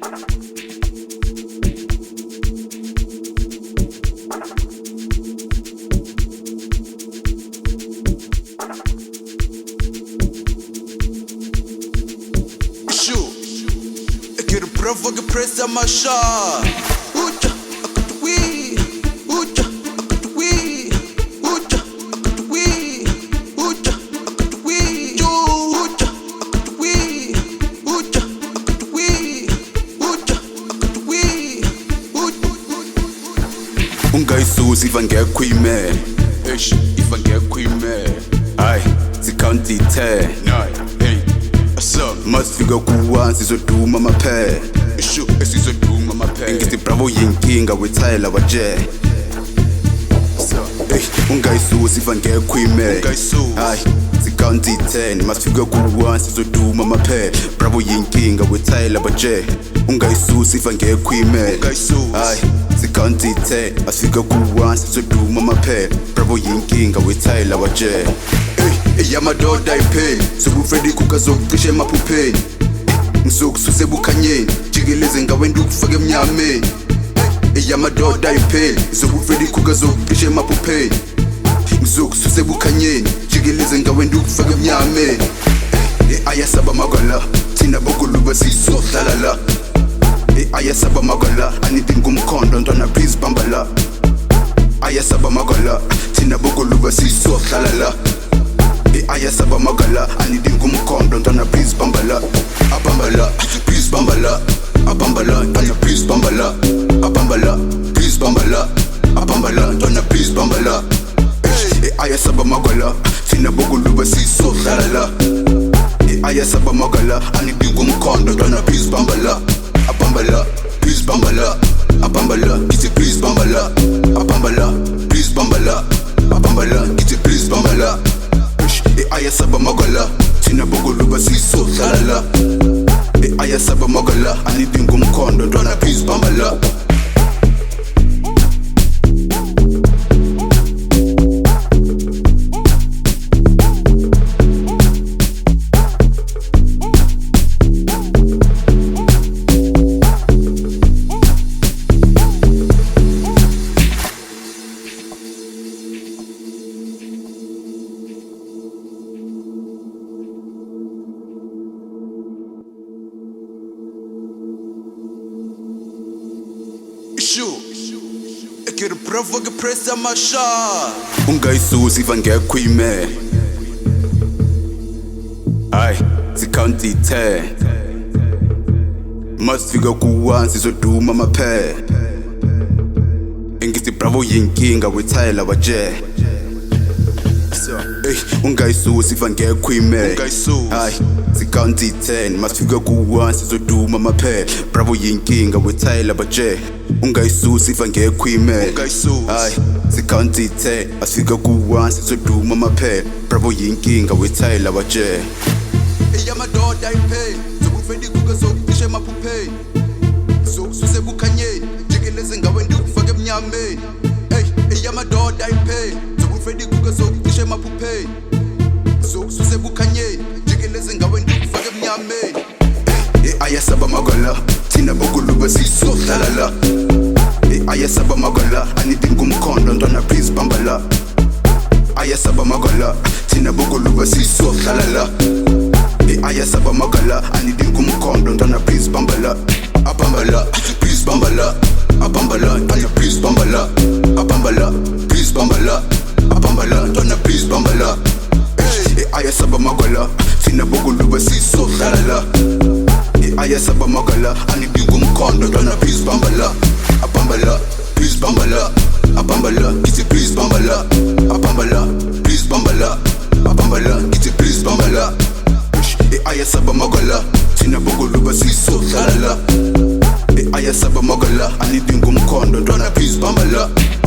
Bravo que pressa marchar. Uja, akatuwi. Uja, akatuwi. Uja, akatuwi. Uja, akatuwi. Uja, akatuwi. Uja, akatuwi. Uja, akatuwi. Ungayisusi ivangekho ime. Eish, ivangekho ime. Ay, zikhaunti 10. Masifika kuwa sizoduma amaphele ishu esizoduma amaphele ngithi bravo yinkinga wethayela waje ungayisusi ivangekho ime hayi zikhaunti 10 masifika kuwa sizoduma amaphele bravo yinkinga wethayela waje ungayisusi ivangekho ime hayi zikhaunti 10 masifika kuwa sizoduma amaphele bravo yinkinga wethayela waje eyamadoda ipheli sokufredi kukazocishe emaphupheni ngizokususe ebukhanyeni jikeleze ngawenda ukufaka emnyameni eyamadoda ipheli sokufredi kukazocishe emaphupheni ngizokususe ebukhanyeni jikeleze ngawenda ukufaka emnyameni ayasaba magala thina bokuluba sisohlala la ayasaba magala anidinga umkhondo ntwana please bamba la ayasaba magala thina bokuluba sisohlala la ayasaba magala anidinga umkhondo ntwana please bambala abambala please bambala abambala ntwana please bambala abambala please bambala abambala ntwana please bambala ayasaba magala thina bokuluba sisohlala la ayasaba magala anidinga umkhondo ntwana please bambala abambala please bambala abambala ngithi please bambala abambala please bambala abambala ngithi please bambala ayasaba magala thina bokuluba sisohlala la ayasaba magala anidinga umkhondo ntwana please bambala Get a bravo que pressa marchar. Ungayisusi ivangekho ime. Ay, zikhaunti 10. Masifika kuwa sizoduma amaphele ngithi bravo yinkinga wethayela waje ungayisusi ivangekho ime. Ay, zikhaunti 10 masifika kuwa sizoduma amaphele bravo yinkinga wethayela waje ungayisusi ivangekho ime. Hayi zikhaunti 10 masifika kuwa sizoduma amaphele bravo yinkinga wethayela waje eyamadoda ipheli zokufendi kukazocishe emaphupheni zokususe ebukhanyeni jikeleze ngawenda ukufaka emnyameni eyamadoda ipheli zokufendi kukazocishe emaphupheni zokususe ebukhanyeni jikeleze ngawenda ukufaka emnyameni ayasaba magala thina bokuluba sisohlala la ayasaba magala anidinga umkhondo ntwana please bambala ayasaba magala thina bokuluba sisohlala la ayasaba magala anidinga umkhondo ntwana please bambala abambala please bambala abambala ntwana please bambala abambala please bambala abambala ntwana please bambala ayasaba magala thina bokuluba sisohlala la ayasaba magala anidinga umkhondo ntwana please bambala abambala please bambala abambala ngithi please bambala abambala please bambala abambala ngithi please bambala ayasaba magala thina bokuluba sisohlala la ayasaba magala anidinga umkhondo ntwana please bambala